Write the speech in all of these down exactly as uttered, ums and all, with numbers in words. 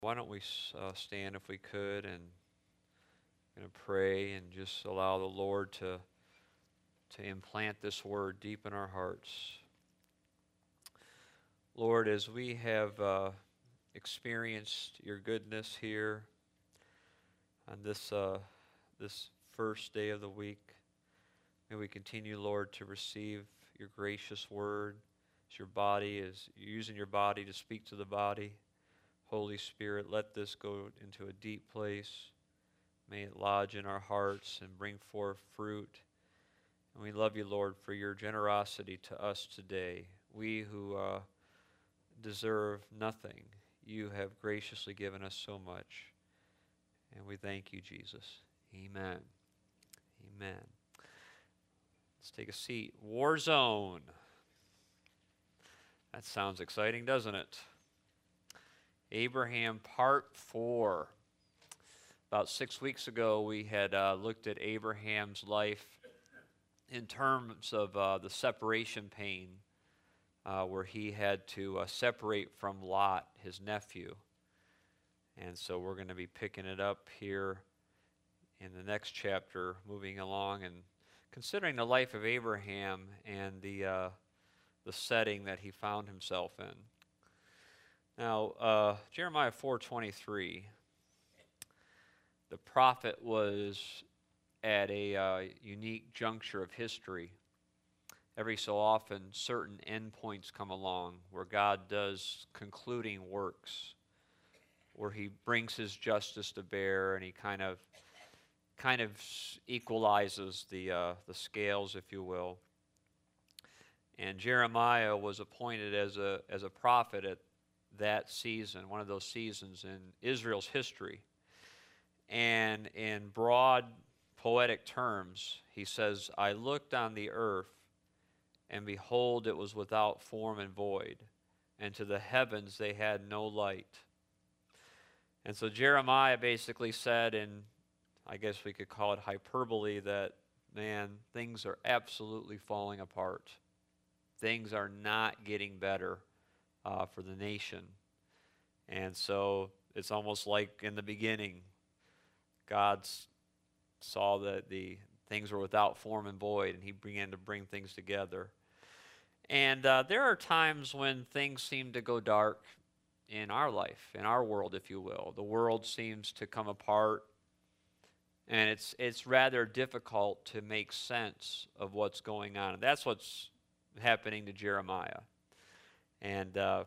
Why don't we uh, stand if we could and going to pray and just allow the Lord to to implant this word deep in our hearts. Lord, as we have uh, experienced your goodness here on this uh, this first day of the week, may we continue, Lord, to receive your gracious word as your body is you're using your body to speak to the body. Holy Spirit, let this go into a deep place. May it lodge in our hearts and bring forth fruit. And we love you, Lord, for your generosity to us today. We who uh, deserve nothing, you have graciously given us so much. And we thank you, Jesus. Amen. Amen. Let's take a seat. War Zone. That sounds exciting, doesn't it? Abraham, part four. About six weeks ago, we had uh, looked at Abraham's life in terms of uh, the separation pain, uh, where he had to uh, separate from Lot, his nephew. And so we're going to be picking it up here in the next chapter, moving along and considering the life of Abraham and the uh, the setting that he found himself in. Now, uh, Jeremiah four twenty-three, the prophet was at a uh, unique juncture of history. Every so often, certain endpoints come along where God does concluding works, where he brings his justice to bear and he kind of kind of equalizes the uh, the scales, if you will. And Jeremiah was appointed as a as a prophet at that season, one of those seasons in Israel's history. And in broad poetic terms, he says, I looked on the earth, and behold, it was without form and void, and to the heavens they had no light. And so Jeremiah basically said, in, I guess we could call it hyperbole, that, man, things are absolutely falling apart. Things are not getting better uh, for the nation. And so it's almost like in the beginning, God saw that the things were without form and void, and he began to bring things together. And uh, there are times when things seem to go dark in our life, in our world, if you will. The world seems to come apart, and it's it's rather difficult to make sense of what's going on. And that's what's happening to Jeremiah. And uh,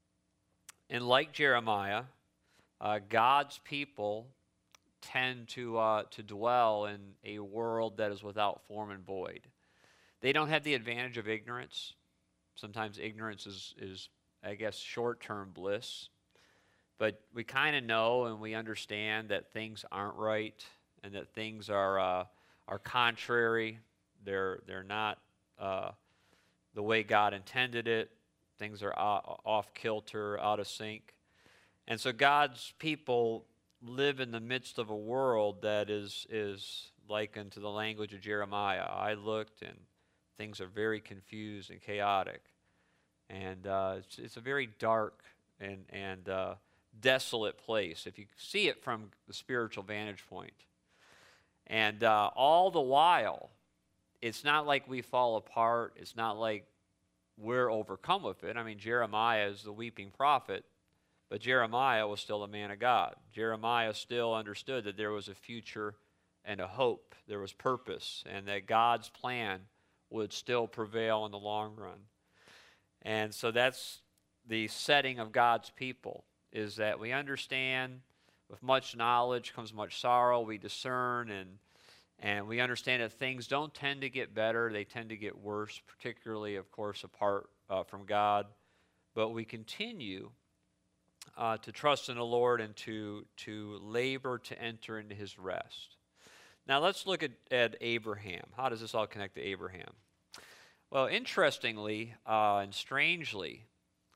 and like Jeremiah, uh, God's people tend to uh, to dwell in a world that is without form and void. They don't have the advantage of ignorance. Sometimes ignorance is, is I guess, short-term bliss. But we kind of know and we understand that things aren't right and that things are uh, are contrary. They're they're not uh, the way God intended it. Things are off kilter, out of sync. And so God's people live in the midst of a world that is is likened to the language of Jeremiah. I looked, and things are very confused and chaotic, and uh, it's, it's a very dark and and uh, desolate place if you see it from the spiritual vantage point. And uh, all the while, it's not like we fall apart. It's not like we're overcome with it. I mean, Jeremiah is the weeping prophet. But Jeremiah was still a man of God. Jeremiah still understood that there was a future and a hope. There was purpose, and that God's plan would still prevail in the long run. And so that's the setting of God's people, is that we understand with much knowledge comes much sorrow. We discern, and, and we understand that things don't tend to get better. They tend to get worse, particularly, of course, apart uh, from God. But we continue Uh, to trust in the Lord and to, to labor to enter into his rest. Now let's look at, at Abraham. How does this all connect to Abraham? Well, interestingly uh, and strangely,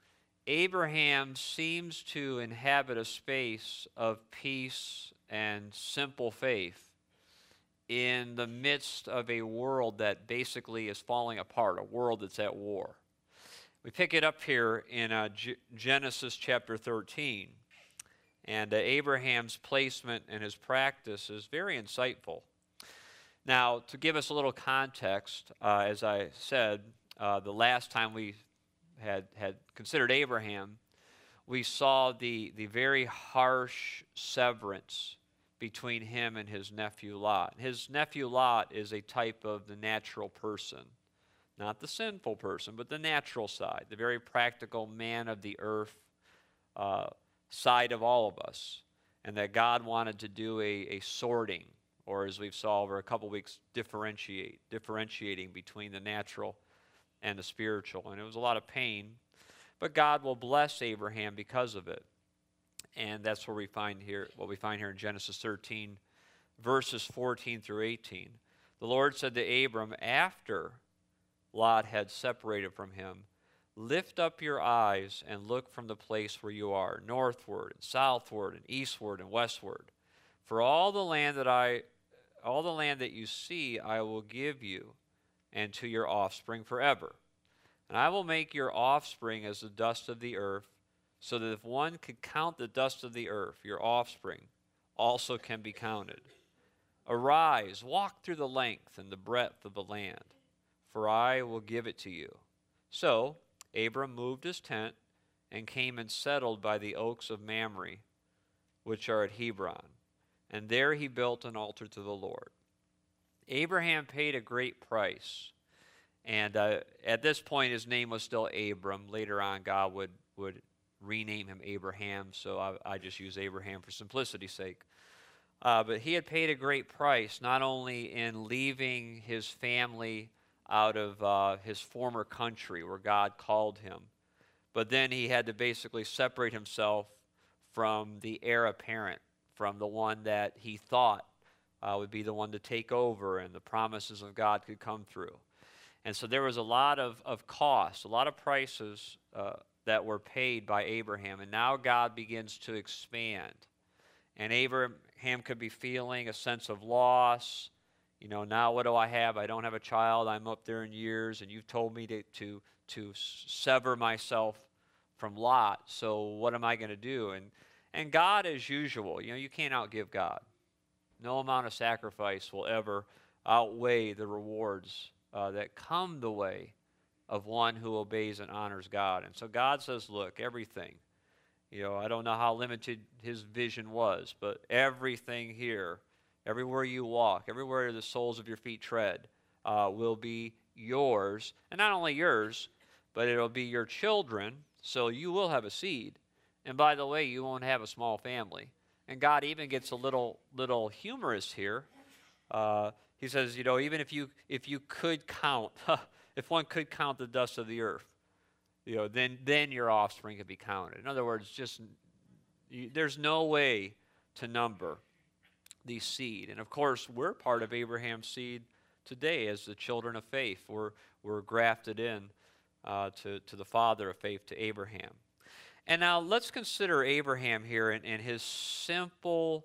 Abraham seems to inhabit a space of peace and simple faith in the midst of a world that basically is falling apart, a world that's at war. We pick it up here in uh, G- Genesis chapter thirteen. And uh, Abraham's placement and his practice is very insightful. Now, to give us a little context, uh, as I said, uh, the last time we had, had considered Abraham, we saw the, the very harsh severance between him and his nephew Lot. His nephew Lot is a type of the natural person, not the sinful person, but the natural side, the very practical man of the earth uh, side of all of us, and that God wanted to do a, a sorting, or as we've saw over a couple weeks, differentiate, differentiating between the natural and the spiritual. And it was a lot of pain, but God will bless Abraham because of it. And that's what we find here, what we find here in Genesis thirteen, verses fourteen through eighteen. The Lord said to Abram, after Lot had separated from him, lift up your eyes and look from the place where you are, northward and southward and eastward and westward. For all the land that I, all the land that you see, I will give you and to your offspring forever. And I will make your offspring as the dust of the earth, so that if one could count the dust of the earth, your offspring also can be counted. Arise, walk through the length and the breadth of the land, for I will give it to you. So Abram moved his tent and came and settled by the oaks of Mamre, which are at Hebron. And there he built an altar to the Lord. Abraham paid a great price. And uh, at this point, his name was still Abram. Later on, God would, would rename him Abraham, so I, I just use Abraham for simplicity's sake. Uh, but he had paid a great price, not only in leaving his family out of uh, his former country where God called him, but then he had to basically separate himself from the heir apparent, from the one that he thought uh, would be the one to take over and the promises of God could come through. And so there was a lot of, of cost, a lot of prices uh, that were paid by Abraham. And now God begins to expand. And Abraham could be feeling a sense of loss. You know, now what do I have? I don't have a child. I'm up there in years, and you've told me to, to, to sever myself from Lot. So what am I going to do? And, and God, as usual, you know, you can't outgive God. No amount of sacrifice will ever outweigh the rewards Uh, that come the way of one who obeys and honors God. And so God says, look, everything, you know, I don't know how limited his vision was, but everything here, everywhere you walk, everywhere the soles of your feet tread, uh, will be yours. And not only yours, but it'll be your children, so you will have a seed. And by the way, you won't have a small family. And God even gets a little, little humorous here. Uh, He says, you know, even if you if you could count, if one could count the dust of the earth, you know, then then your offspring could be counted. In other words, just you, there's no way to number the seed. And of course, we're part of Abraham's seed today as the children of faith. We're we're grafted in uh, to to the father of faith, to Abraham. And now let's consider Abraham here in, in his simple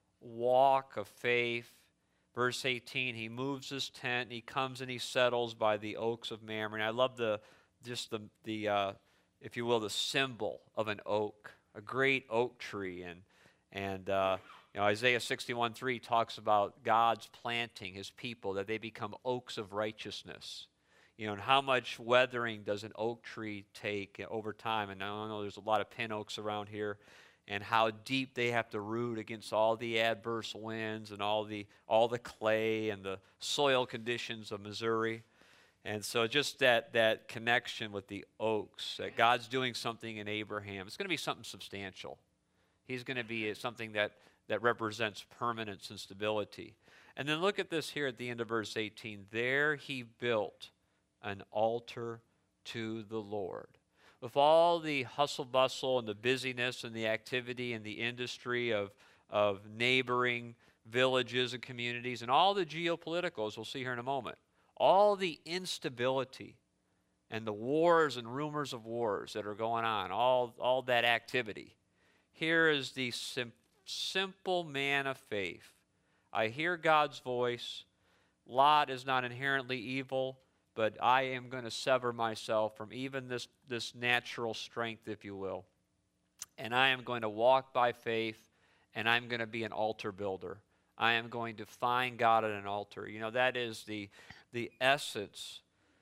walk of faith. Verse eighteen, he moves his tent, he comes and he settles by the oaks of Mamre. And I love the, just the, the uh, if you will, the symbol of an oak, a great oak tree. And, and uh, you know, Isaiah sixty-one three talks about God's planting his people, that they become oaks of righteousness. You know, and how much weathering does an oak tree take over time? And I don't know, there's a lot of pin oaks around here. And how deep they have to root against all the adverse winds and all the all the clay and the soil conditions of Missouri. And so just that, that connection with the oaks, that God's doing something in Abraham. It's going to be something substantial. He's going to be something that, that represents permanence and stability. And then look at this here at the end of verse eighteen. There he built an altar to the Lord. With all the hustle bustle and the busyness and the activity and the industry of, of neighboring villages and communities and all the geopolitical, as we'll see here in a moment, all the instability and the wars and rumors of wars that are going on, all, all that activity, here is the sim- simple man of faith. I hear God's voice. Lot is not inherently evil, but I am going to sever myself from even this, this natural strength, if you will. and I am going to walk by faith, and I'm going to be an altar builder. I am going to find God at an altar. You know, that is the, the essence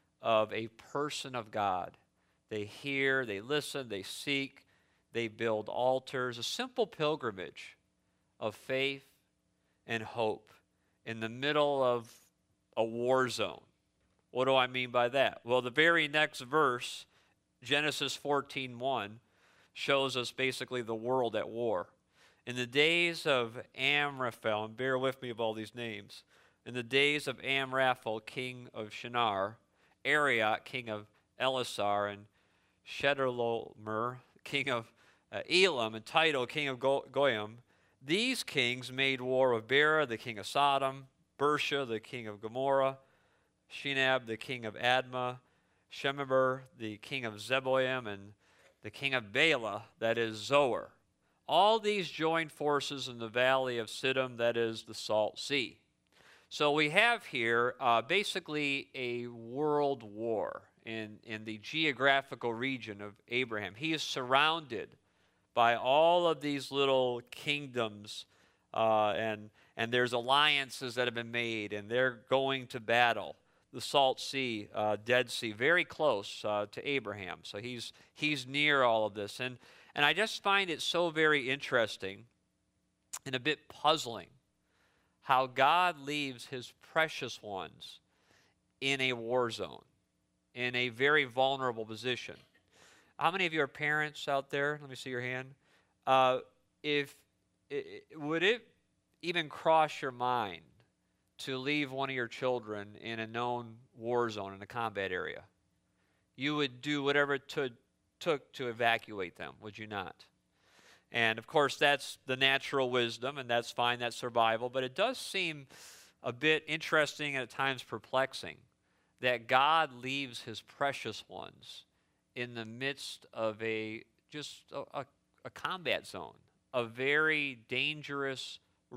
of a person of God. They hear, they listen, they seek, they build altars, a simple pilgrimage of faith and hope in the middle of a war zone. What do I mean by that? Well, the very next verse, Genesis fourteen one, shows us basically the world at war. In the days of Amraphel, and bear with me of all these names, in the days of Amraphel, king of Shinar, Arioch, king of Elasar, and Chedorlaomer, king of uh, Elam, and Tidal, king of Go- Goyim, these kings made war with Bera, the king of Sodom, Bersha, the king of Gomorrah, Shinab, the king of Admah, Shemeber, the king of Zeboim, and the king of Bela, that is Zoar. All these joined forces in the valley of Siddim, that is the Salt Sea. So we have here uh, basically a world war in, in the geographical region of Abraham. He is surrounded by all of these little kingdoms, uh, and, and there's alliances that have been made, and they're going to battle. The Salt Sea, uh, Dead Sea, very close uh, to Abraham. So he's, he's near all of this. And, and I just find it so very interesting and a bit puzzling how God leaves his precious ones in a war zone, in a very vulnerable position. How many of you are parents out there? Let me see your hand. Uh, if it, would it even cross your mind to leave one of your children in a known war zone in a combat area? You would do whatever it to, took to evacuate them, would you not? And of course, that's the natural wisdom, and that's fine, that's survival. But it does seem a bit interesting and at times perplexing that God leaves his precious ones in the midst of a just a, a, a combat zone, a very dangerous,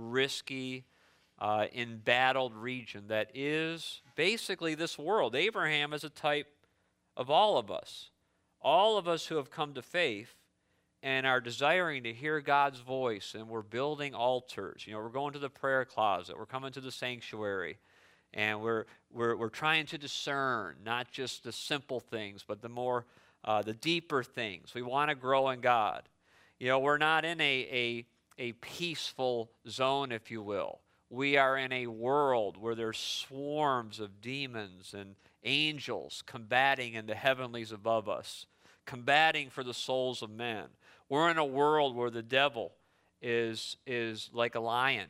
risky, uh, embattled region that is basically this world. Abraham is a type of all of us, all of us who have come to faith and are desiring to hear God's voice, and we're building altars. You know, we're going to the prayer closet, we're coming to the sanctuary, and we're we're we're trying to discern not just the simple things, but the more uh, the deeper things. We want to grow in God. You know, we're not in a a a peaceful zone, if you will. We are in a world where there's swarms of demons and angels combating in the heavenlies above us, combating for the souls of men. We're in a world where the devil is, is like a lion,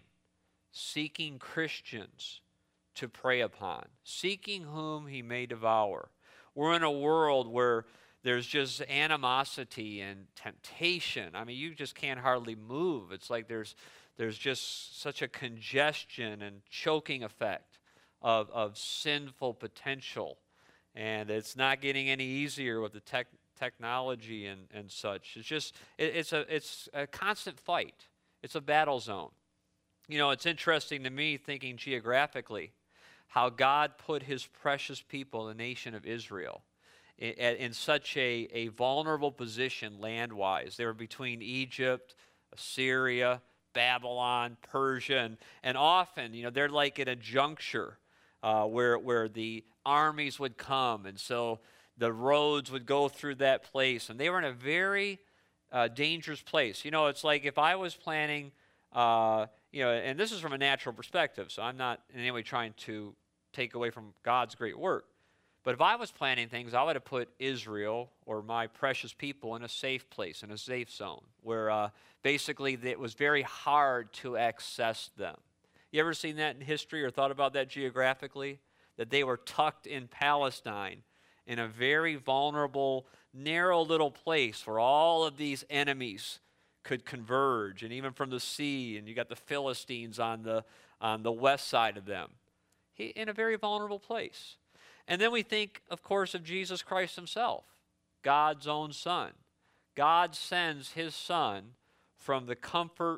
seeking Christians to prey upon, seeking whom he may devour. We're in a world where there's just animosity and temptation. I mean, you just can't hardly move. It's like there's, there's just such a congestion and choking effect of, of sinful potential. And it's not getting any easier with the tech. technology and, and such. It's just, it, it's, a, it's a constant fight. It's a battle zone. You know, it's interesting to me, thinking geographically, how God put his precious people, the nation of Israel, in, in such a, a vulnerable position land-wise. They were between Egypt, Assyria, Babylon, Persia, and, and often, you know, they're like in a juncture uh, where, where the armies would come, and so the roads would go through that place, and they were in a very uh, dangerous place. You know, it's like if I was planning, uh, you know, and this is from a natural perspective, so I'm not in any way trying to take away from God's great work. But if I was planning things, I would have put Israel or my precious people in a safe place, in a safe zone, where uh, basically it was very hard to access them. You ever seen that in history or thought about that geographically? That they were tucked in Palestine, in a very vulnerable, narrow little place where all of these enemies could converge, and even from the sea, and you got the Philistines on the, on the west side of them, he, in a very vulnerable place. And then we think, of course, of Jesus Christ himself, God's own Son. God sends his Son from the comfort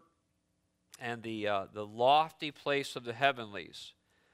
and the, uh, the lofty place of the heavenlies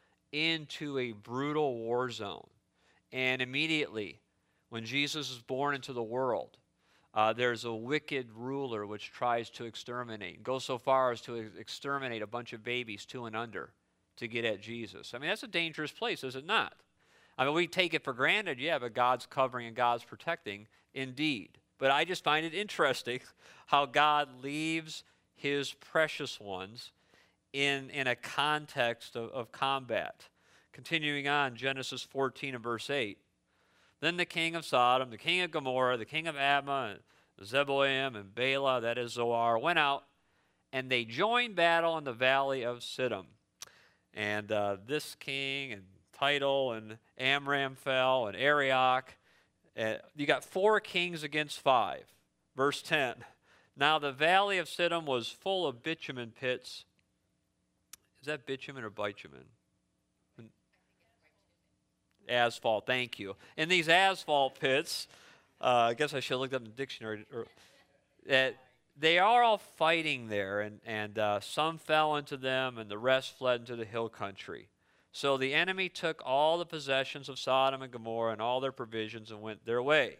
into a brutal war zone. And immediately, when Jesus is born into the world, Uh, there's a wicked ruler which tries to exterminate, goes so far as to ex- exterminate a bunch of babies two and under to get at Jesus. I mean, that's a dangerous place, is it not? I mean, we take it for granted, yeah, but God's covering and God's protecting, indeed. But I just find it interesting how God leaves his precious ones in, in a context of, of combat. Continuing on, Genesis fourteen and verse eight. Then the king of Sodom, the king of Gomorrah, the king of Admah, and Zeboim, and Bela, that is Zoar, went out, and they joined battle in the valley of Siddim. And uh, this king and title and Amram fell, and Arioch. Uh, you got four kings against five. Verse ten. Now the valley of Siddim was full of bitumen pits. Is that bitumen or bitumen? Asphalt, thank you. In these asphalt pits, uh, I guess I should have looked up in the dictionary. Or, uh, they are all fighting there, and, and uh, some fell into them, and the rest fled into the hill country. So the enemy took all the possessions of Sodom and Gomorrah and all their provisions and went their way.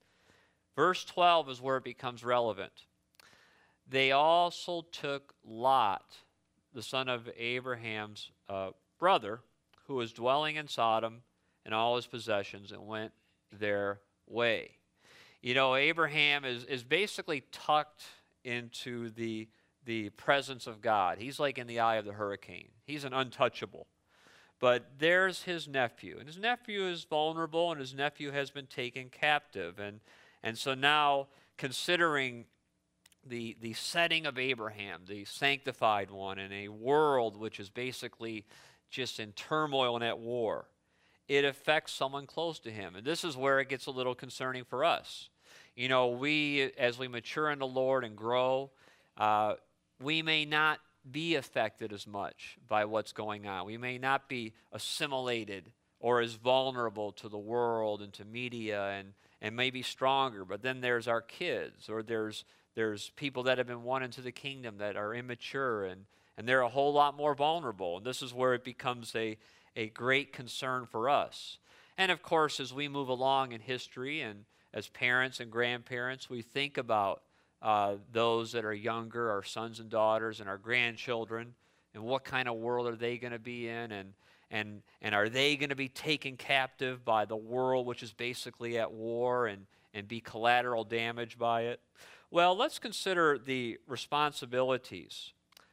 Verse twelve is where it becomes relevant. They also took Lot, the son of Abraham's uh, brother, who was dwelling in Sodom, and all his possessions, and went their way. You know, Abraham is, is basically tucked into the, the presence of God. He's like in the eye of the hurricane. He's an untouchable. But there's his nephew, and his nephew is vulnerable, and his nephew has been taken captive. And, and so now, considering the, the setting of Abraham, the sanctified one, in a world which is basically just in turmoil and at war, it affects someone close to him. And this is where it gets a little concerning for us. You know, we, as we mature in the Lord and grow, uh, we may not be affected as much by what's going on. We may not be assimilated or as vulnerable to the world and to media and, and maybe stronger. But then there's our kids, or there's, there's people that have been won into the kingdom that are immature, and, and they're a whole lot more vulnerable. And this is where it becomes a a great concern for us. And of course, as we move along in history and as parents and grandparents, we think about uh, those that are younger, our sons and daughters and our grandchildren, and what kind of world are they going to be in, and, and, and are they going to be taken captive by the world which is basically at war and, and be collateral damage by it? Well, let's consider the responsibilities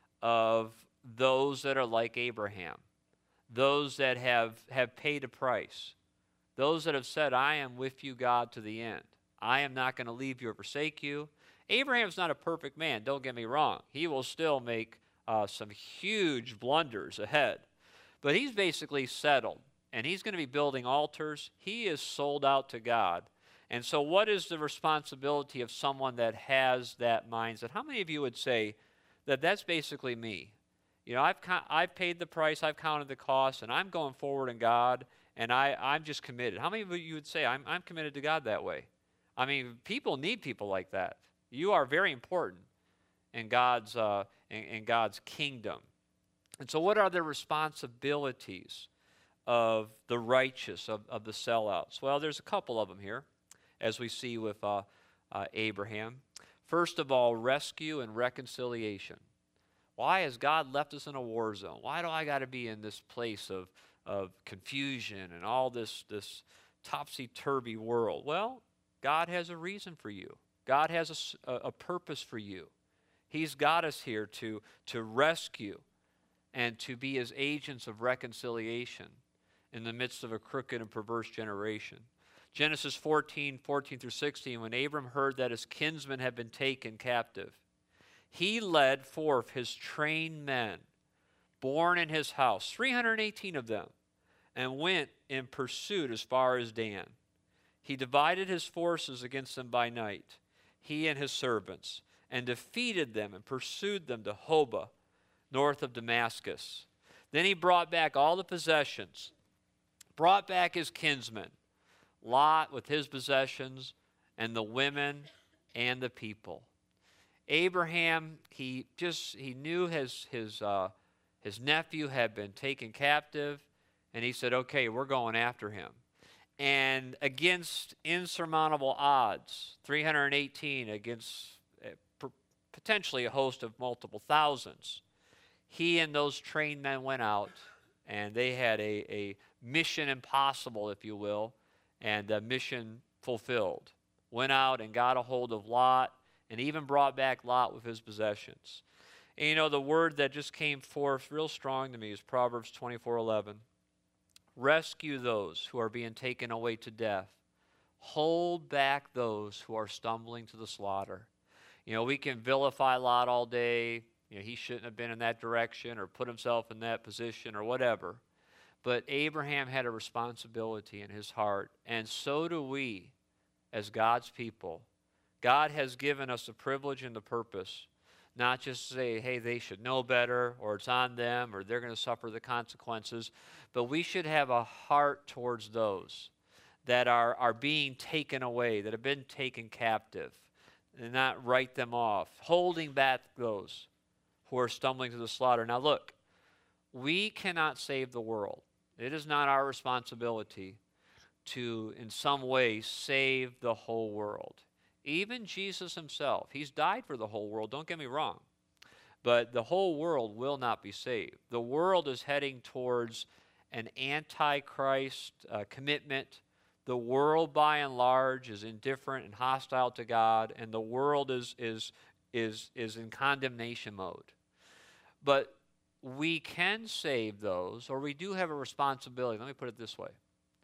of those that are like Abraham. Those that have, have paid a price. Those that have said, I am with you, God, to the end. I am not going to leave you or forsake you. Abraham's not a perfect man, don't get me wrong. He will still make uh, some huge blunders ahead. But he's basically settled, and he's going to be building altars. He is sold out to God. And so what is the responsibility of someone that has that mindset? How many of you would say that that's basically me? You know, I've, I've paid the price, I've counted the cost, and I'm going forward in God, and I, I'm just committed. How many of you would say, I'm, I'm committed to God that way? I mean, people need people like that. You are very important in God's, uh, in, in God's kingdom. And so what are the responsibilities of the righteous, of, of the sellouts? Well, there's a couple of them here, as we see with uh, uh, Abraham. First of all, rescue and reconciliation. Why has God left us in a war zone? Why do I got to be in this place of, of confusion and all this, this topsy-turvy world? Well, God has a reason for you. God has a, a purpose for you. He's got us here to, to rescue and to be his agents of reconciliation in the midst of a crooked and perverse generation. Genesis fourteen, fourteen through sixteen, when Abram heard that his kinsmen had been taken captive, he led forth his trained men, born in his house, three hundred eighteen of them, and went in pursuit as far as Dan. He divided his forces against them by night, he and his servants, and defeated them and pursued them to Hobah, north of Damascus. Then he brought back all the possessions, brought back his kinsmen, Lot with his possessions, and the women and the people. Abraham, he just, he knew his, his, uh, his nephew had been taken captive, and he said, okay, we're going after him. and against insurmountable odds, three hundred eighteen against uh, p- potentially a host of multiple thousands, he and those trained men went out, and they had a, a mission impossible, if you will, and a mission fulfilled. Went out and got a hold of Lot, and even brought back Lot with his possessions. And you know, the word that just came forth real strong to me is Proverbs twenty-four eleven. Rescue those who are being taken away to death. Hold back those who are stumbling to the slaughter. You know, we can vilify Lot all day. You know, he shouldn't have been in that direction or put himself in that position or whatever. But Abraham had a responsibility in his heart, and so do we as God's people. God has given us the privilege and the purpose, not just to say, hey, they should know better, or it's on them, or they're going to suffer the consequences, but we should have a heart towards those that are, are being taken away, that have been taken captive, and not write them off, holding back those who are stumbling to the slaughter. Now look, we cannot save the world. It is not our responsibility to, in some way, save the whole world. Even Jesus himself, he's died for the whole world, don't get me wrong. But the whole world will not be saved. The world is heading towards an antichrist uh, commitment. The world, by and large, is indifferent and hostile to God, and the world is, is, is, is in condemnation mode. But we can save those, or we do have a responsibility. Let me put it this way.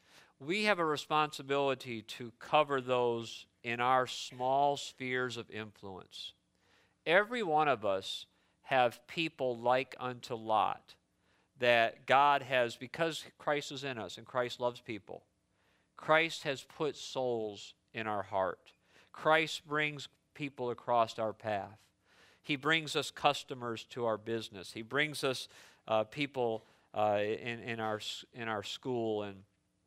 We have a responsibility to cover those in our small spheres of influence. Every one of us have people like unto Lot that God has, because Christ is in us and Christ loves people, Christ has put souls in our heart. Christ brings people across our path. He brings us customers to our business. He brings us uh, people uh, in, in, our, in our school and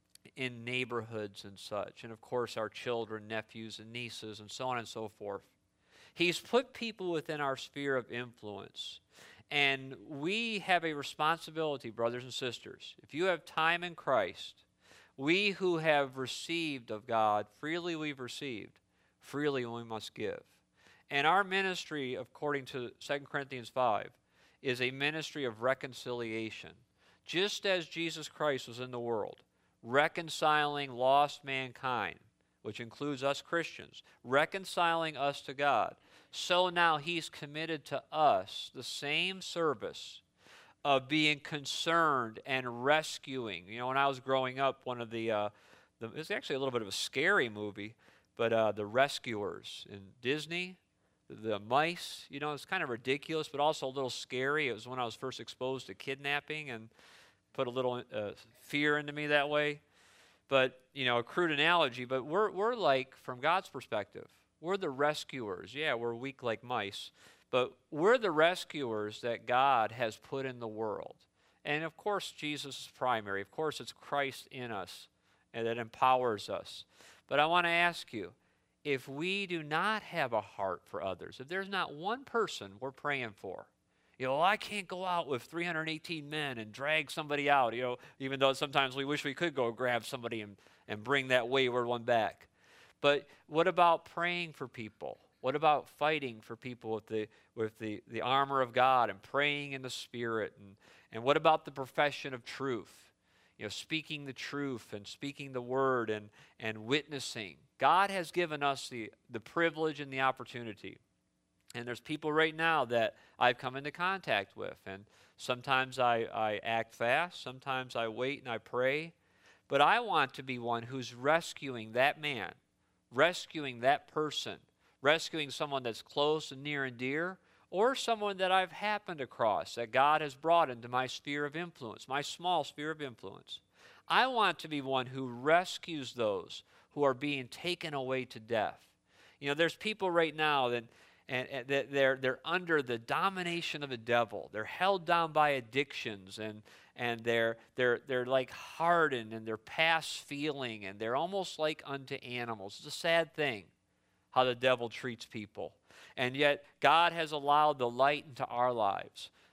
in neighborhoods and such. And of course, our children, nephews, and nieces, and so on and so forth. He's put people within our sphere of influence. And we have a responsibility, brothers and sisters. If you have time in Christ, we who have received of God, freely we've received, freely we must give. And our ministry, according to Second Corinthians five, is a ministry of reconciliation. Just as Jesus Christ was in the world, reconciling lost mankind, which includes us Christians, reconciling us to God, so now he's committed to us the same service of being concerned and rescuing. You know, when I was growing up, one of the, uh, the it was actually a little bit of a scary movie, but uh, The Rescuers in Disney, the mice, you know, it's kind of ridiculous, but also a little scary. It was when I was first exposed to kidnapping and put a little uh, fear into me that way. But, you know, a crude analogy, but we're, we're like, from God's perspective, we're the rescuers. Yeah, we're weak like mice, but we're the rescuers that God has put in the world. And of course, Jesus is primary. Of course, it's Christ in us, and that empowers us. But I want to ask you, if we do not have a heart for others, if there's not one person we're praying for, you know, I can't go out with three hundred eighteen men and drag somebody out, you know, even though sometimes we wish we could go grab somebody and, and bring that wayward one back. But what about praying for people? What about fighting for people with the with the, the armor of God and praying in the Spirit? And, and what about the profession of truth? You know, speaking the truth and speaking the word and, and witnessing. God has given us the, the privilege and the opportunity. And there's people right now that I've come into contact with. And sometimes I, I act fast. Sometimes I wait and I pray. But I want to be one who's rescuing that man, rescuing that person, rescuing someone that's close and near and dear, or someone that I've happened across that God has brought into my sphere of influence, my small sphere of influence. I want to be one who rescues those who are being taken away to death. You know, there's people right now that and, and they're they're under the domination of the devil. They're held down by addictions, and and they're they're they're like hardened, and they're past feeling, and they're almost like unto animals. It's a sad thing how the devil treats people. And yet God has allowed the light into our lives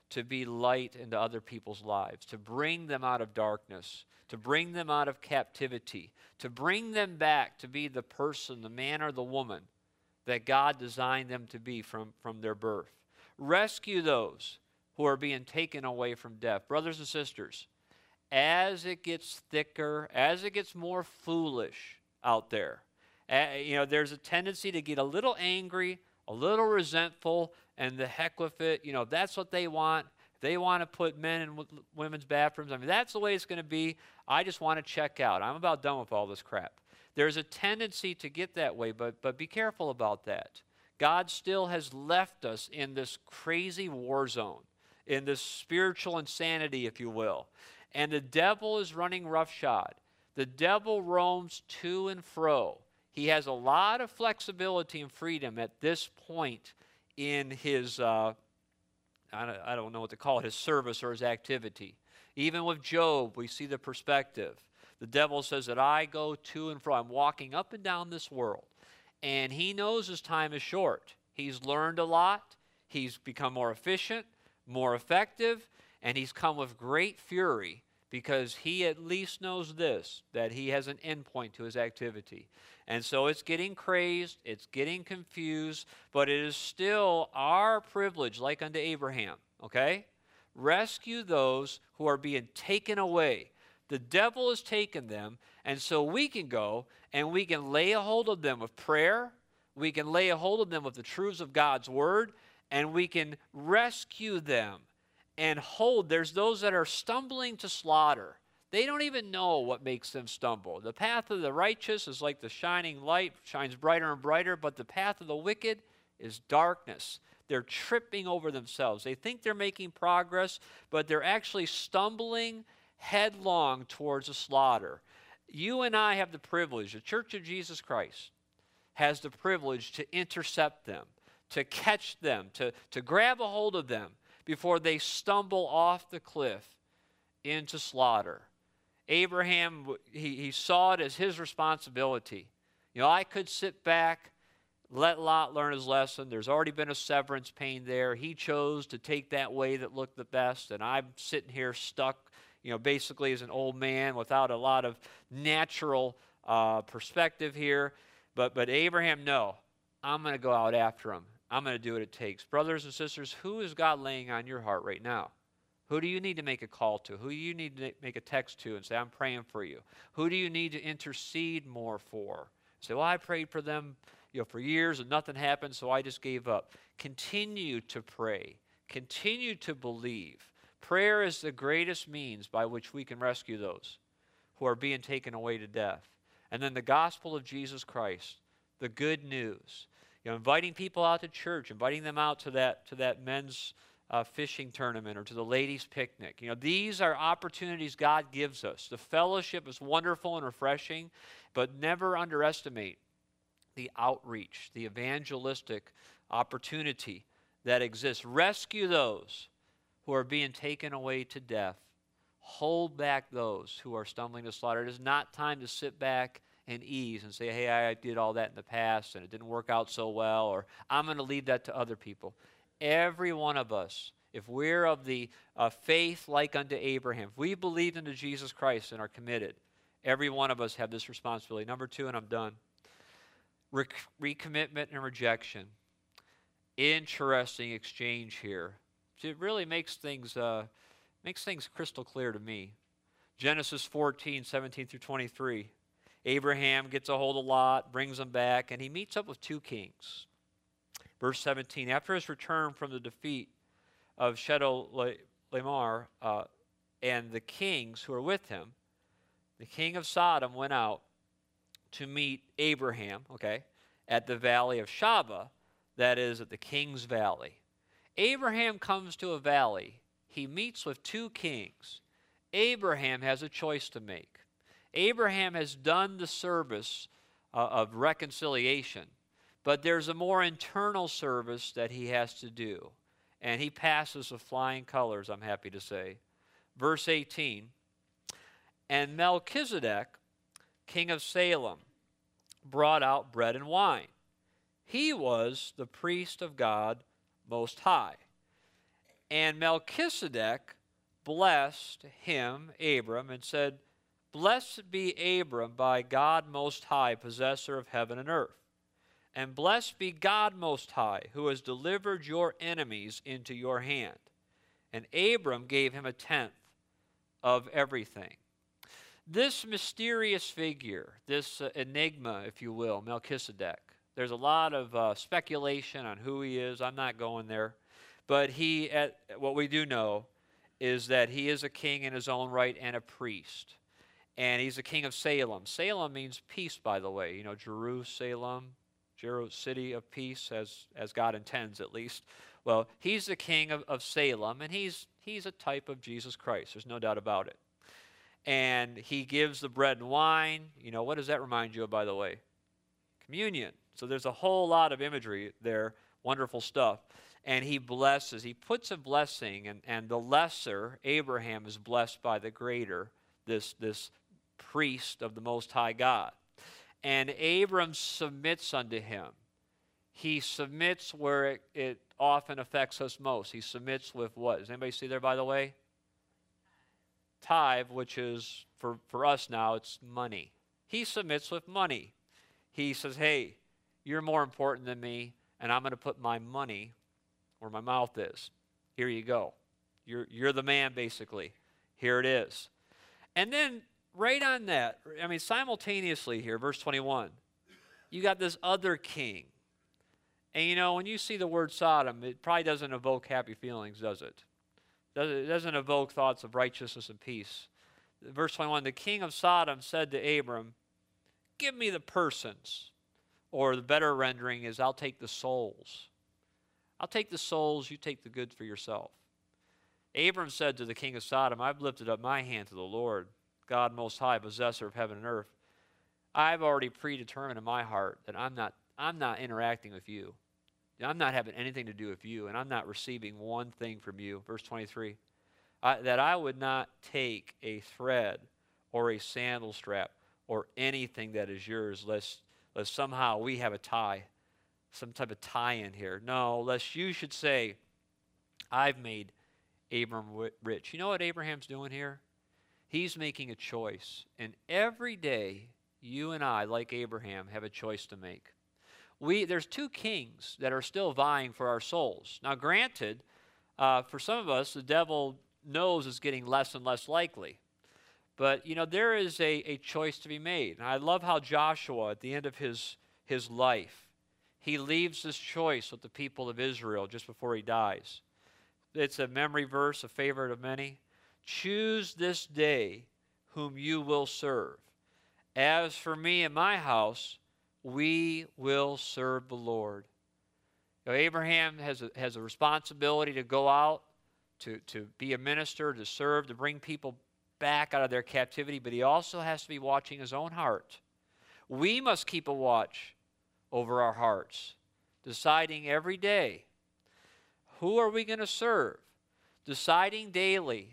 to be light into other people's lives, to bring them out of darkness, to bring them out of captivity, to bring them back to be the person, the man or the woman that God designed them to be from, from their birth. Rescue those who are being taken away from death. Brothers and sisters, as it gets thicker, as it gets more foolish out there, uh, you know, there's a tendency to get a little angry, a little resentful, and the heck with it. You know, that's what they want. They want to put men in w- women's bathrooms. I mean, that's the way it's going to be. I just want to check out. I'm about done with all this crap. There's a tendency to get that way, but, but be careful about that. God still has left us in this crazy war zone, in this spiritual insanity, if you will. And the devil is running roughshod. The devil roams to and fro. He has a lot of flexibility and freedom at this point in his, uh, I, don't, I don't know what to call it, his service or his activity. Even with Job, we see the perspective. The devil says that I go to and fro. I'm walking up and down this world. And he knows his time is short. He's learned a lot. He's become more efficient, more effective, and he's come with great fury because he at least knows this, that he has an endpoint to his activity. And so it's getting crazed, it's getting confused, but it is still our privilege, like unto Abraham, okay? Rescue those who are being taken away. The devil has taken them, and so we can go and we can lay a hold of them with prayer, we can lay a hold of them with the truths of God's word, and we can rescue them and hold. There's those that are stumbling to slaughter. They don't even know what makes them stumble. The path of the righteous is like the shining light, shines brighter and brighter, but the path of the wicked is darkness. They're tripping over themselves. They think they're making progress, but they're actually stumbling headlong towards a slaughter. You and I have the privilege, the Church of Jesus Christ has the privilege to intercept them, to catch them, to, to grab a hold of them before they stumble off the cliff into slaughter. Abraham, he, he saw it as his responsibility. You know, I could sit back, let Lot learn his lesson. There's already been a severance pain there. He chose to take that way that looked the best, and I'm sitting here stuck, you know, basically as an old man without a lot of natural uh, perspective here. But, but Abraham, no, I'm going to go out after him. I'm going to do what it takes. Brothers and sisters, who is God laying on your heart right now? Who do you need to make a call to? Who do you need to make a text to and say, I'm praying for you? Who do you need to intercede more for? Say, well, I prayed for them, you know, for years and nothing happened, so I just gave up. Continue to pray. Continue to believe. Prayer is the greatest means by which we can rescue those who are being taken away to death. And then the gospel of Jesus Christ, the good news. You know, inviting people out to church, inviting them out to that, to that men's Uh, fishing tournament or to the ladies' picnic. You know, these are opportunities God gives us. The fellowship is wonderful and refreshing, but never underestimate the outreach, the evangelistic opportunity that exists. Rescue those who are being taken away to death. Hold back those who are stumbling to slaughter. It is not time to sit back and ease and say, hey, I did all that in the past and it didn't work out so well, or I'm going to leave that to other people. Every one of us, if we're of the uh, faith like unto Abraham, if we believe into Jesus Christ and are committed, every one of us have this responsibility. Number two, and I'm done, Re- recommitment and rejection. Interesting exchange here. It really makes things, uh, makes things crystal clear to me. Genesis fourteen, seventeen through twenty-three. Abraham gets a hold of Lot, brings him back, and he meets up with two kings. Verse seventeen, after his return from the defeat of Chedorlaomer uh, and the kings who were with him, the king of Sodom went out to meet Abraham, okay, at the valley of Shaba, that is at the king's valley. Abraham comes to a valley. He meets with two kings. Abraham has a choice to make. Abraham has done the service uh, of reconciliation, but there's a more internal service that he has to do. And he passes with flying colors, I'm happy to say. Verse eighteen, and Melchizedek, king of Salem, brought out bread and wine. He was the priest of God Most High. And Melchizedek blessed him, Abram, and said, Blessed be Abram by God Most High, possessor of heaven and earth. And blessed be God Most High, who has delivered your enemies into your hand. And Abram gave him a tenth of everything. This mysterious figure, this uh, enigma, if you will, Melchizedek, there's a lot of uh, speculation on who he is. I'm not going there. But he, at, what we do know is that he is a king in his own right and a priest. And he's a king of Salem. Salem means peace, by the way. You know, Jerusalem, Jeru, city of peace, as, as God intends at least. Well, he's the king of, of Salem, and he's, he's a type of Jesus Christ. There's no doubt about it. And he gives the bread and wine. You know, what does that remind you of, by the way? Communion. So there's a whole lot of imagery there, wonderful stuff. And he blesses, he puts a blessing, and, and the lesser, Abraham, is blessed by the greater, this, this priest of the Most High God. And Abram submits unto him. He submits where it, it often affects us most. He submits with what? Does anybody see there, by the way? Tithe, which is, for, for us now, it's money. He submits with money. He says, hey, you're more important than me, and I'm going to put my money where my mouth is. Here you go. You're, you're the man, basically. Here it is. And then, right on that, I mean, simultaneously here, verse twenty-one, you got this other king. And, you know, when you see the word Sodom, it probably doesn't evoke happy feelings, does it? It doesn't evoke thoughts of righteousness and peace. Verse twenty-one, the king of Sodom said to Abram, give me the persons. Or the better rendering is, I'll take the souls. I'll take the souls, you take the good for yourself. Abram said to the king of Sodom, I've lifted up my hand to the Lord, God Most High, possessor of heaven and earth. I've already predetermined in my heart that I'm not, I'm not interacting with you. I'm not having anything to do with you, and I'm not receiving one thing from you. Verse twenty-three, I, that I would not take a thread or a sandal strap or anything that is yours, lest, lest somehow we have a tie, some type of tie in here. No, lest you should say, I've made Abram rich. You know what Abraham's doing here? He's making a choice. And every day, you and I, like Abraham, have a choice to make. We, there's two kings that are still vying for our souls. Now, granted, uh, for some of us, the devil knows it's getting less and less likely. But, you know, there is a, a choice to be made. And I love how Joshua, at the end of his, his life, he leaves this choice with the people of Israel just before he dies. It's a memory verse, a favorite of many. Choose this day whom you will serve. As for me and my house, we will serve the Lord. You know, Abraham has a, has a responsibility to go out, to, to be a minister, to serve, to bring people back out of their captivity, but he also has to be watching his own heart. We must keep a watch over our hearts, deciding every day, who are we going to serve? Deciding daily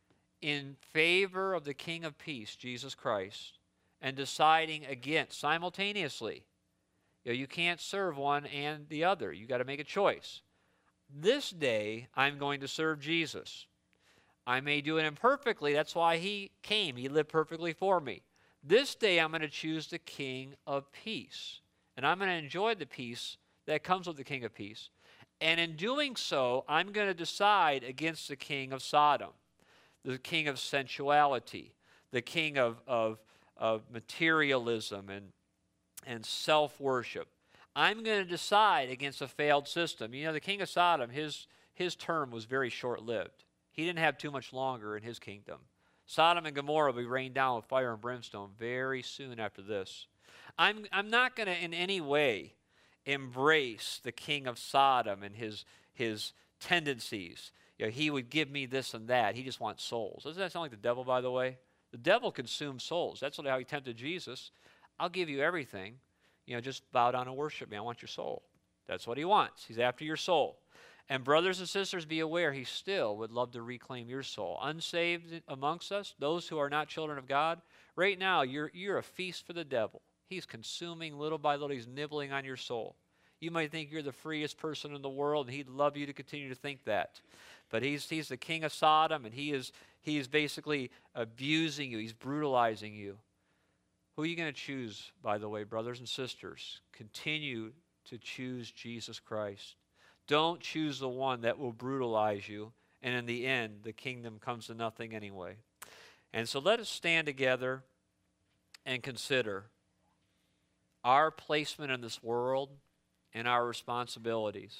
in favor of the King of Peace, Jesus Christ, and deciding against, simultaneously. You know, you can't serve one and the other. You got to make a choice. This day, I'm going to serve Jesus. I may do it imperfectly. That's why he came. He lived perfectly for me. This day, I'm going to choose the King of Peace. And I'm going to enjoy the peace that comes with the King of Peace. And in doing so, I'm going to decide against the king of Sodom, the king of sensuality, the king of, of, of materialism and, and self-worship. I'm going to decide against a failed system. You know, the king of Sodom, his, his term was very short-lived. He didn't have too much longer in his kingdom. Sodom and Gomorrah will be rained down with fire and brimstone very soon after this. I'm, I'm not going to in any way embrace the king of Sodom and his, his tendencies. You know, he would give me this and that. He just wants souls. Doesn't that sound like the devil, by the way? The devil consumes souls. That's how he tempted Jesus. I'll give you everything. You know, just bow down and worship me. I want your soul. That's what he wants. He's after your soul. And brothers and sisters, be aware, he still would love to reclaim your soul. Unsaved amongst us, those who are not children of God, right now, you're, you're a feast for the devil. He's consuming little by little. He's nibbling on your soul. You might think you're the freest person in the world, and he'd love you to continue to think that. But he's, he's the king of Sodom, and he is, he is basically abusing you. He's brutalizing you. Who are you going to choose, by the way, brothers and sisters? Continue to choose Jesus Christ. Don't choose the one that will brutalize you, and in the end, the kingdom comes to nothing anyway. And so let us stand together and consider our placement in this world and our responsibilities.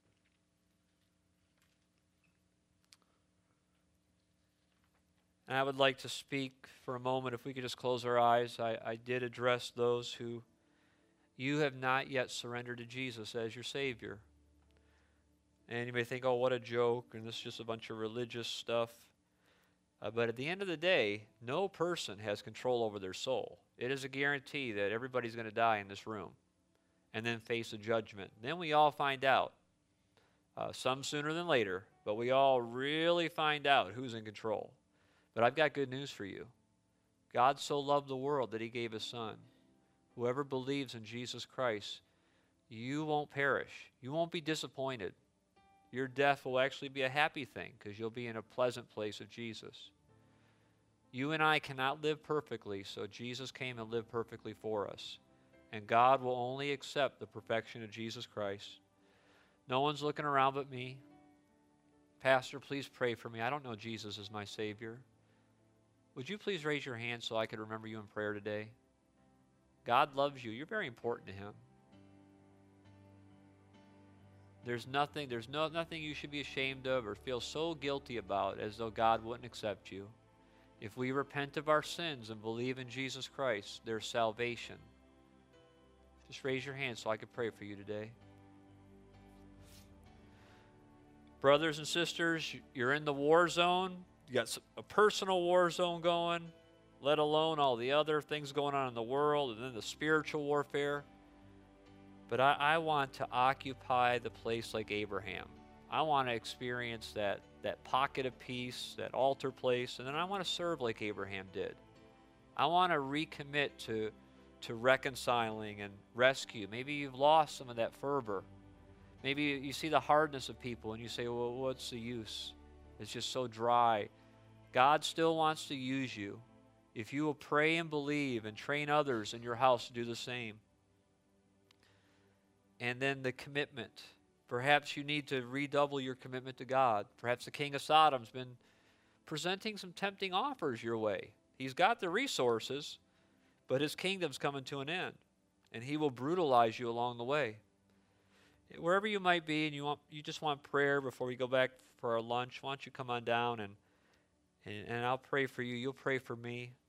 And I would like to speak for a moment, if we could just close our eyes. I, I did address those who you have not yet surrendered to Jesus as your Savior. And you may think, oh, what a joke, and this is just a bunch of religious stuff. Uh, but at the end of the day, no person has control over their soul. It is a guarantee that everybody's going to die in this room and then face a judgment. Then we all find out, uh, some sooner than later, but we all really find out who's in control. But I've got good news for you. God so loved the world that he gave his Son. Whoever believes in Jesus Christ, you won't perish. You won't be disappointed. Your death will actually be a happy thing because you'll be in a pleasant place of Jesus. You and I cannot live perfectly, so Jesus came and lived perfectly for us. And God will only accept the perfection of Jesus Christ. No one's looking around but me. Pastor, please pray for me. I don't know Jesus as my Savior. Would you please raise your hand so I could remember you in prayer today? God loves you. You're very important to him. There's nothing, there's no, nothing you should be ashamed of or feel so guilty about as though God wouldn't accept you. If we repent of our sins and believe in Jesus Christ, there's salvation. Just raise your hand so I could pray for you today. Brothers and sisters, you're in the war zone. You got a personal war zone going, let alone all the other things going on in the world and then the spiritual warfare. But I, I want to occupy the place like Abraham. I want to experience that, that pocket of peace, that altar place, and then I want to serve like Abraham did. I want to recommit to, to reconciling and rescue. Maybe you've lost some of that fervor. Maybe you see the hardness of people and you say, well, what's the use? It's just so dry. God still wants to use you if you will pray and believe and train others in your house to do the same. And then the commitment. Perhaps you need to redouble your commitment to God. Perhaps the king of Sodom's been presenting some tempting offers your way. He's got the resources, but his kingdom's coming to an end, and he will brutalize you along the way. Wherever you might be and you want, you just want prayer before we go back for our lunch, why don't you come on down and, and, and I'll pray for you. You'll pray for me.